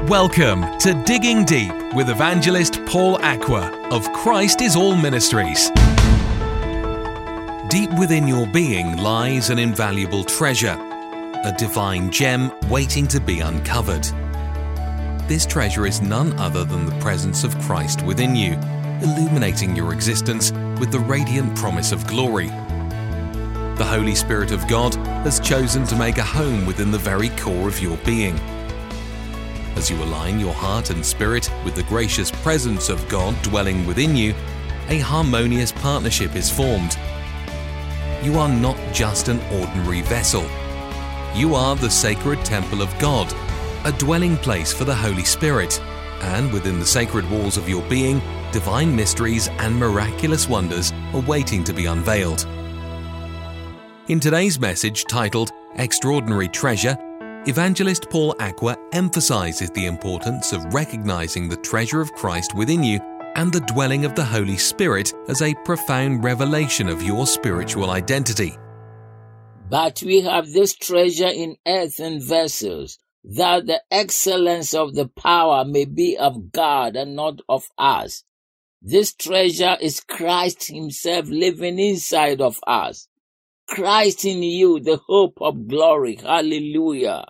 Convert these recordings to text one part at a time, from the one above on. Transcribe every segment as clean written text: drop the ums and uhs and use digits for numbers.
Welcome to Digging Deep with evangelist Paul Aqua of Christ is All Ministries. Deep within your being lies an invaluable treasure, a divine gem waiting to be uncovered. This treasure is none other than the presence of Christ within you, illuminating your existence with the radiant promise of glory. The Holy Spirit of God has chosen to make a home within the very core of your being. As you align your heart and spirit with the gracious presence of God dwelling within you, a harmonious partnership is formed. You are not just an ordinary vessel. You are the sacred temple of God, a dwelling place for the Holy Spirit, and within the sacred walls of your being, divine mysteries and miraculous wonders are waiting to be unveiled. In today's message titled Extraordinary Treasure, Evangelist Paul Aqua emphasizes the importance of recognizing the treasure of Christ within you and the dwelling of the Holy Spirit as a profound revelation of your spiritual identity. But we have this treasure in earthen vessels, that the excellence of the power may be of God and not of us. This treasure is Christ Himself living inside of us. Christ in you, the hope of glory. Hallelujah.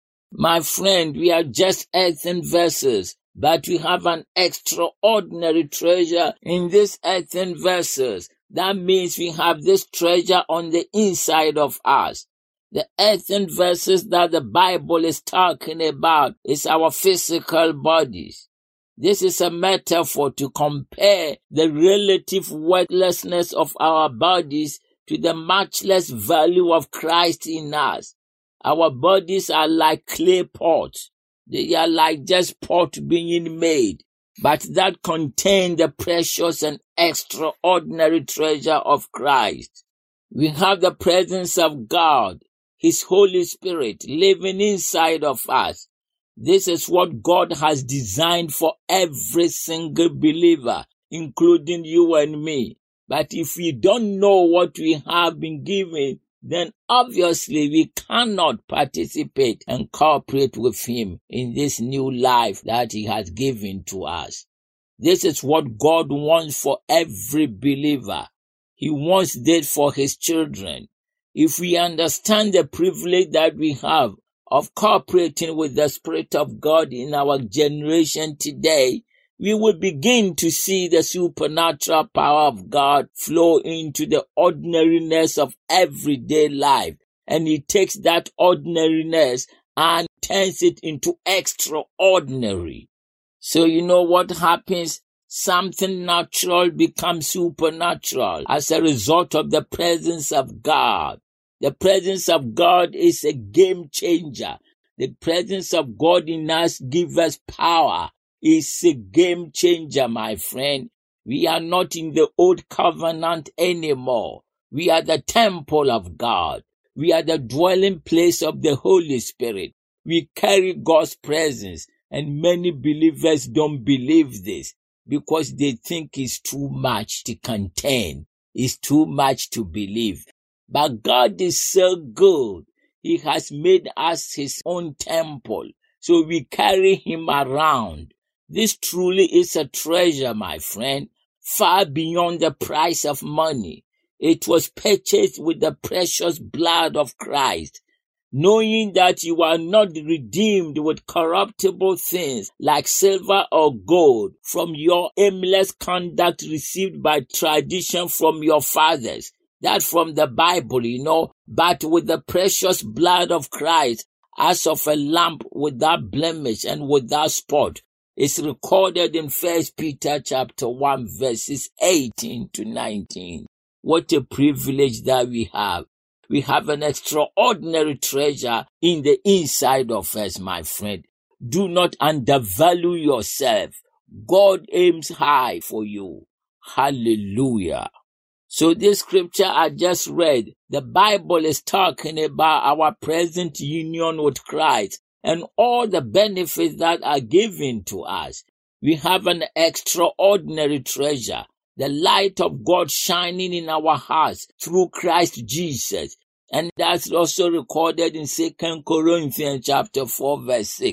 My friend, we are just earthen vessels, but we have an extraordinary treasure in these earthen vessels. That means we have this treasure on the inside of us. The earthen vessels that the Bible is talking about is our physical bodies. This is a metaphor to compare the relative worthlessness of our bodies to the matchless value of Christ in us. Our bodies are like clay pots. They are like just pot being made, but that contain the precious and extraordinary treasure of Christ. We have the presence of God, His Holy Spirit, living inside of us. This is what God has designed for every single believer, including you and me. But if we don't know what we have been given, then obviously we cannot participate and cooperate with Him in this new life that He has given to us. This is what God wants for every believer. He wants this for His children. If we understand the privilege that we have of cooperating with the Spirit of God in our generation today, we will begin to see the supernatural power of God flow into the ordinariness of everyday life. And He takes that ordinariness and turns it into extraordinary. So you know what happens? Something natural becomes supernatural as a result of the presence of God. The presence of God is a game changer. The presence of God in us gives us power. It's a game changer, my friend. We are not in the old covenant anymore. We are the temple of God. We are the dwelling place of the Holy Spirit. We carry God's presence, and many believers don't believe this because they think it's too much to contain. It's too much to believe. But God is so good. He has made us His own temple, so we carry Him around. This truly is a treasure, my friend, far beyond the price of money. It was purchased with the precious blood of Christ. Knowing that you are not redeemed with corruptible things like silver or gold from your aimless conduct received by tradition from your fathers, that from the Bible, but with the precious blood of Christ as of a lamb without blemish and without spot. It's recorded in 1 Peter chapter 1 verses 18 to 19. What a privilege that we have. We have an extraordinary treasure in the inside of us, my friend. Do not undervalue yourself. God aims high for you. Hallelujah. So this scripture I just read, the Bible is talking about our present union with Christ and all the benefits that are given to us. We have an extraordinary treasure, the light of God shining in our hearts through Christ Jesus. And that's also recorded in 2 Corinthians chapter 4 verse 6.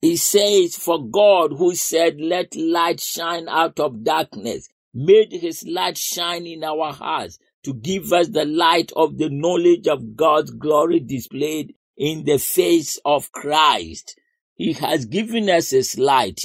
He says, for God, who said, let light shine out of darkness, made his light shine in our hearts to give us the light of the knowledge of God's glory displayed in the face of Christ. He has given us his light,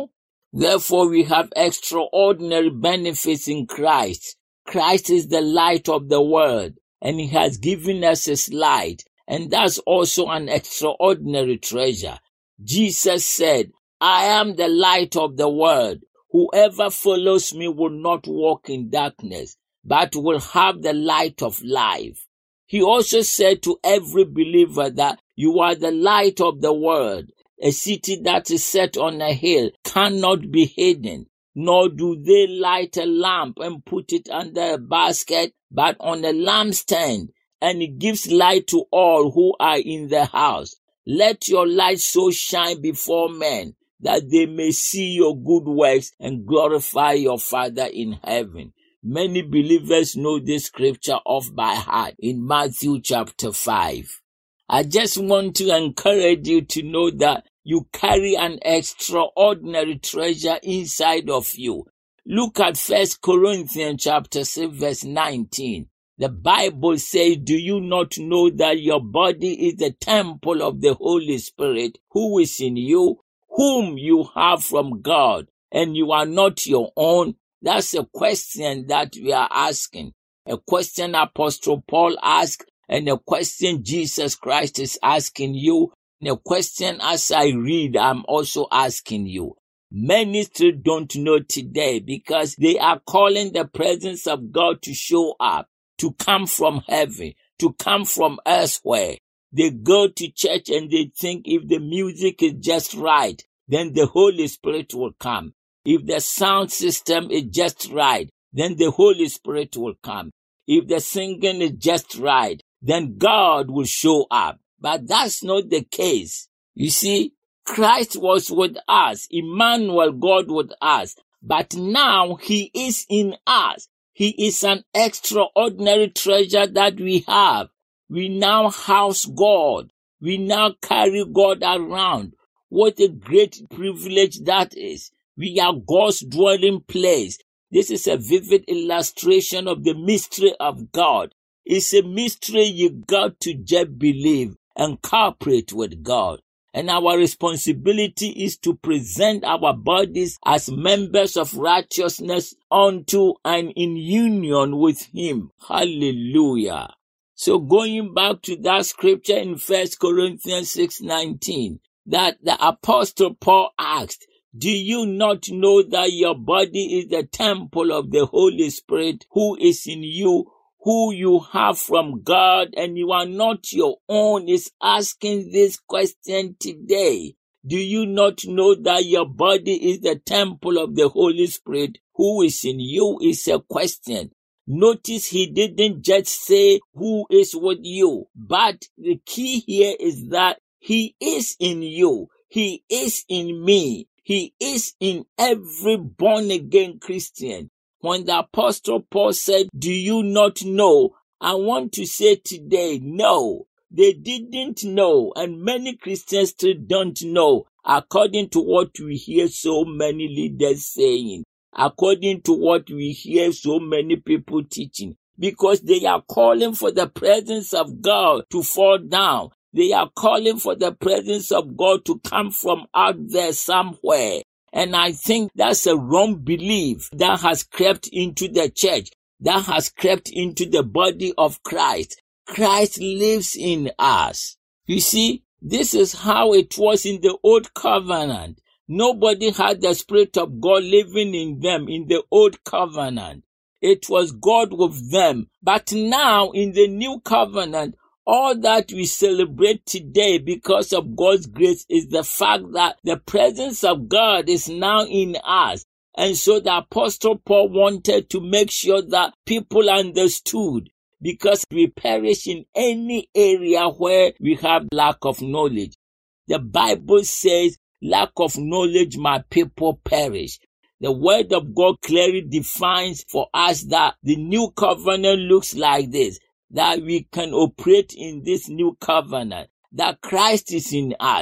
Therefore, we have extraordinary benefits in Christ. Christ is the light of the world, and he has given us his light, and that's also an extraordinary treasure. Jesus said, I am the light of the world. Whoever follows me will not walk in darkness, but will have the light of life. He also said to every believer that you are the light of the world. A city that is set on a hill cannot be hidden, nor do they light a lamp and put it under a basket, but on a lampstand, and it gives light to all who are in the house. Let your light so shine before men that they may see your good works and glorify your Father in heaven. Many believers know this scripture off by heart in Matthew chapter 5. I just want to encourage you to know that you carry an extraordinary treasure inside of you. Look at 1 Corinthians chapter 6 verse 19. The Bible says, do you not know that your body is the temple of the Holy Spirit who is in you, whom you have from God, and you are not your own? That's a question that we are asking. A question Apostle Paul asked, and a question Jesus Christ is asking you, and a question as I read, I'm also asking you. Many still don't know today because they are calling the presence of God to show up, to come from heaven, to come from elsewhere. They go to church and they think if the music is just right, then the Holy Spirit will come. If the sound system is just right, then the Holy Spirit will come. If the singing is just right, then God will show up. But that's not the case. You see, Christ was with us, Emmanuel, God with us, but now he is in us. He is an extraordinary treasure that we have. We now house God. We now carry God around. What a great privilege that is. We are God's dwelling place. This is a vivid illustration of the mystery of God. It's a mystery you got to just believe and cooperate with God. And our responsibility is to present our bodies as members of righteousness unto and in union with him. Hallelujah. So going back to that scripture in 1 Corinthians 6:19, that the Apostle Paul asked, do you not know that your body is the temple of the Holy Spirit who is in you, who you have from God, and you are not your own? Is asking this question today. Do you not know that your body is the temple of the Holy Spirit who is in you? Is a question. Notice he didn't just say who is with you, but the key here is that he is in you. He is in me. He is in every born-again Christian. When the Apostle Paul said, do you not know? I want to say today, no, they didn't know. And many Christians still don't know, according to what we hear so many leaders saying, according to what we hear so many people teaching, because they are calling for the presence of God to fall down. They are calling for the presence of God to come from out there somewhere. And I think that's a wrong belief that has crept into the church, that has crept into the body of Christ. Christ lives in us. You see, this is how it was in the old covenant. Nobody had the Spirit of God living in them in the old covenant. It was God with them. But now in the new covenant, all that we celebrate today because of God's grace is the fact that the presence of God is now in us. And so the Apostle Paul wanted to make sure that people understood, because we perish in any area where we have lack of knowledge. The Bible says, lack of knowledge, my people perish. The word of God clearly defines for us that the new covenant looks like this, that we can operate in this new covenant, that Christ is in us.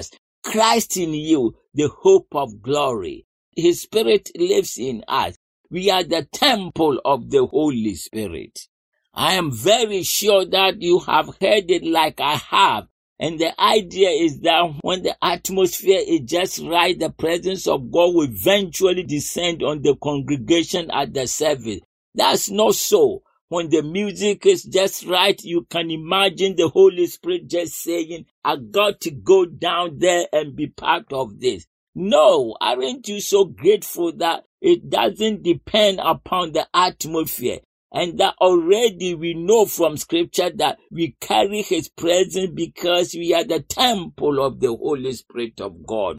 Christ in you, the hope of glory. His Spirit lives in us. We are the temple of the Holy Spirit. I am very sure that you have heard it like I have. And the idea is that when the atmosphere is just right, the presence of God will eventually descend on the congregation at the service. That's not so. When the music is just right, you can imagine the Holy Spirit just saying, I got to go down there and be part of this. No, aren't you so grateful that it doesn't depend upon the atmosphere? And that already we know from Scripture that we carry His presence because we are the temple of the Holy Spirit of God.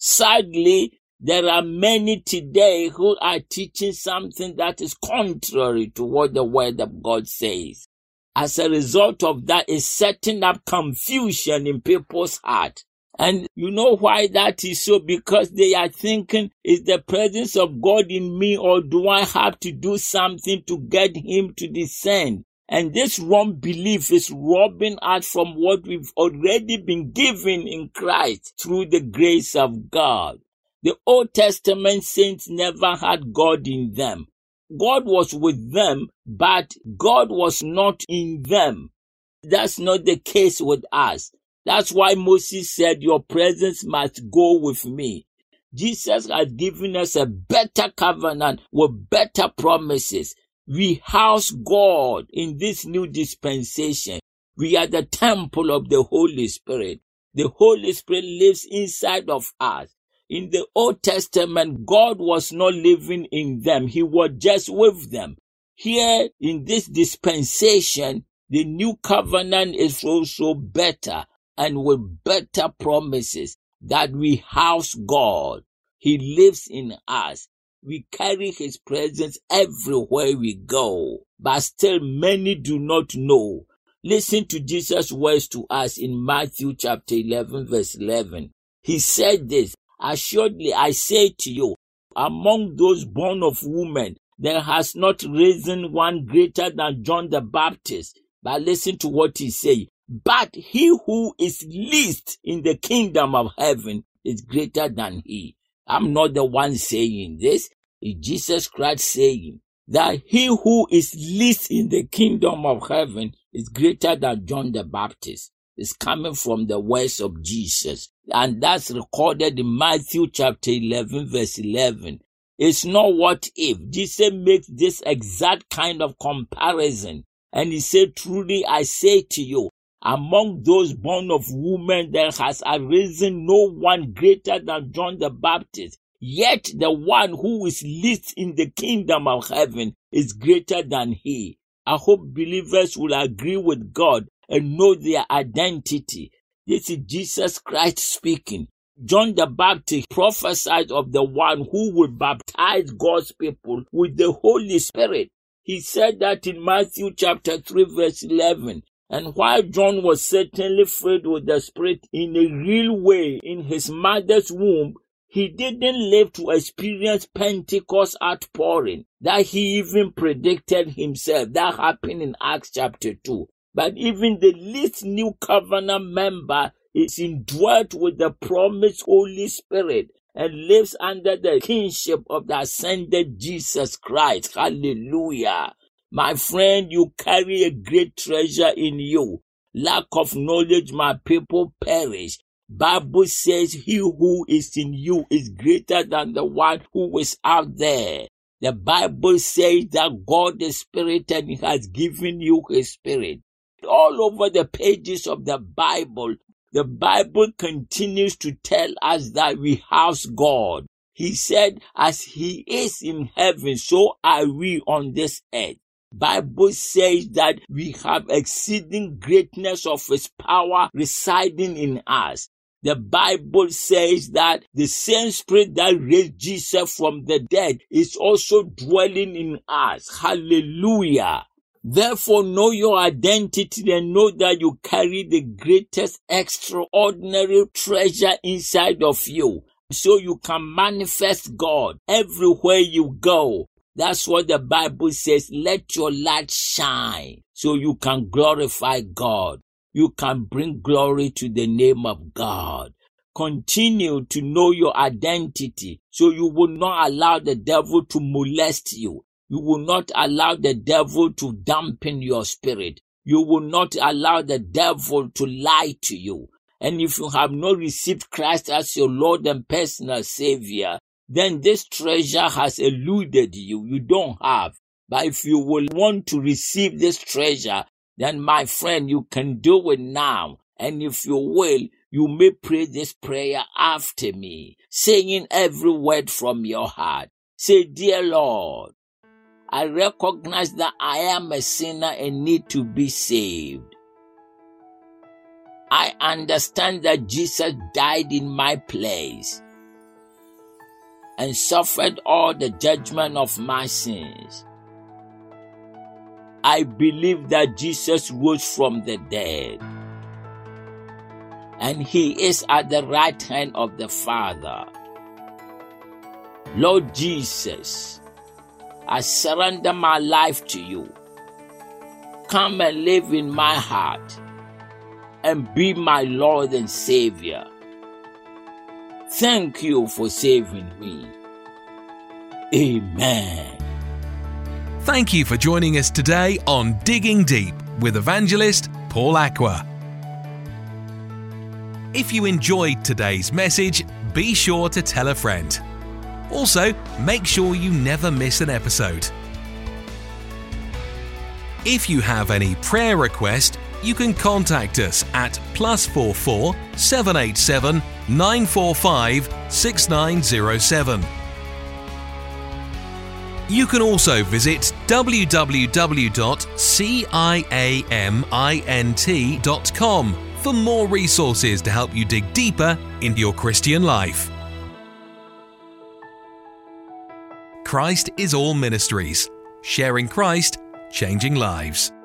Sadly, there are many today who are teaching something that is contrary to what the Word of God says. As a result of that, it's setting up confusion in people's heart. And you know why that is so? Because they are thinking, is the presence of God in me, or do I have to do something to get Him to descend? And this wrong belief is robbing us from what we've already been given in Christ through the grace of God. The Old Testament saints never had God in them. God was with them, but God was not in them. That's not the case with us. That's why Moses said, your presence must go with me. Jesus has given us a better covenant with better promises. We house God in this new dispensation. We are the temple of the Holy Spirit. The Holy Spirit lives inside of us. In the Old Testament, God was not living in them. He was just with them. Here in this dispensation, the new covenant is also better, and with better promises that we house God. He lives in us. We carry His presence everywhere we go. But still many do not know. Listen to Jesus' words to us in Matthew chapter 11 verse 11. He said this, assuredly I say to you, among those born of women, there has not risen one greater than John the Baptist. But listen to what he says. But he who is least in the kingdom of heaven is greater than he. I'm not the one saying this. It's Jesus Christ saying that he who is least in the kingdom of heaven is greater than John the Baptist. It's coming from the words of Jesus. And that's recorded in Matthew chapter 11 verse 11. It's not what if. Jesus makes this exact kind of comparison. And he said, truly I say to you, among those born of women there has arisen no one greater than John the Baptist. Yet the one who is least in the kingdom of heaven is greater than he. I hope believers will agree with God and know their identity. This is Jesus Christ speaking. John the Baptist prophesied of the one who will baptize God's people with the Holy Spirit. He said that in Matthew chapter 3 verse 11. And while John was certainly filled with the Spirit in a real way in his mother's womb, he didn't live to experience Pentecost outpouring that he even predicted himself. That happened in Acts chapter 2. But even the least new covenant member is indwelt with the promised Holy Spirit and lives under the kingship of the ascended Jesus Christ. Hallelujah. My friend, you carry a great treasure in you. Lack of knowledge, my people perish. Bible says he who is in you is greater than the one who is out there. The Bible says that God is Spirit and He has given you His Spirit. All over the pages of the Bible continues to tell us that we house God. He said, as He is in heaven, so are we on this earth. Bible says that we have exceeding greatness of His power residing in us. The Bible says that the same Spirit that raised Jesus from the dead is also dwelling in us. Hallelujah. Therefore, know your identity and know that you carry the greatest extraordinary treasure inside of you, so you can manifest God everywhere you go. That's what the Bible says. Let your light shine so you can glorify God. You can bring glory to the name of God. Continue to know your identity so you will not allow the devil to molest you. You will not allow the devil to dampen your spirit. You will not allow the devil to lie to you. And if you have not received Christ as your Lord and personal Savior, then this treasure has eluded you. You don't have. But if you will want to receive this treasure, then my friend, you can do it now. And if you will, you may pray this prayer after me, saying every word from your heart. Say, Dear Lord, I recognize that I am a sinner and need to be saved. I understand that Jesus died in my place and suffered all the judgment of my sins. I believe that Jesus rose from the dead, and he is at the right hand of the Father. Lord Jesus, I surrender my life to you. Come and live in my heart and be my Lord and Savior. Thank you for saving me. Amen. Thank you for joining us today on Digging Deep with evangelist Paul Aqua. If you enjoyed today's message, be sure to tell a friend. Also, make sure you never miss an episode. If you have any prayer request, you can contact us at +44 787 945 6907. You can also visit www.ciamint.com for more resources to help you dig deeper into your Christian life. Christ is All Ministries, sharing Christ, changing lives.